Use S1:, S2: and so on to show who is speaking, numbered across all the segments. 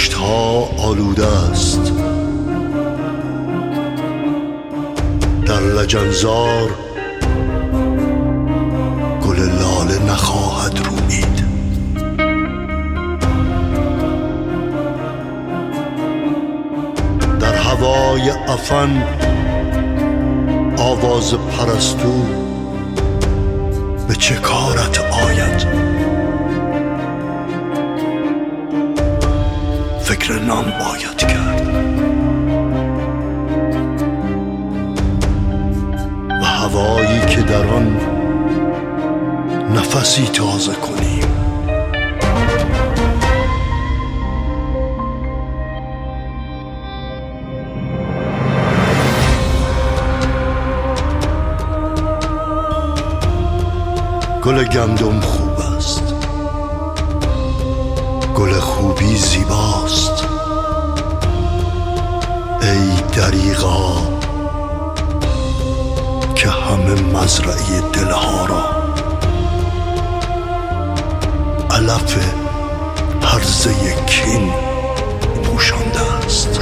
S1: دشت‌ها آلوده است، در لجنزار گل لاله نخواهد رویید. در هوای عفن آواز پرستو به چه کارت آید؟ فکر نام باید کرد و هوایی که در آن نفسی تازه کنیم. گل گندم خوب است، گل خوبی زیباست. ای دریغا که همه مزرعه دلها را علف هرزه کین پوشانده است.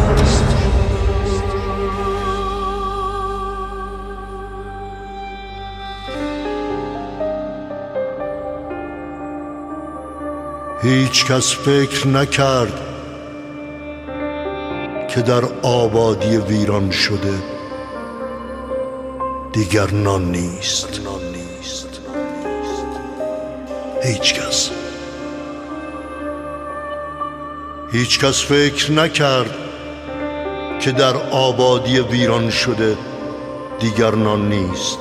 S1: هیچ کس فکر نکرد که در آبادی ویران شده دیگر نان نیست. هیچ کس فکر نکرد که در آبادی ویران شده دیگر نان نیست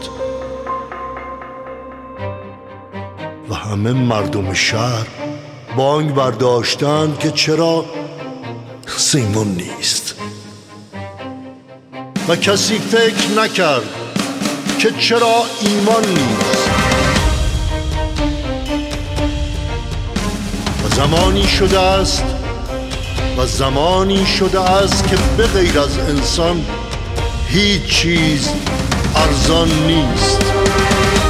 S1: و همه مردم شهر بانگ برداشتند که چرا سیمون نیست و کسی فکر نکرد که چرا ایمان نیست. و زمانی شده است که به غیر از انسان هیچ چیز ارزان نیست.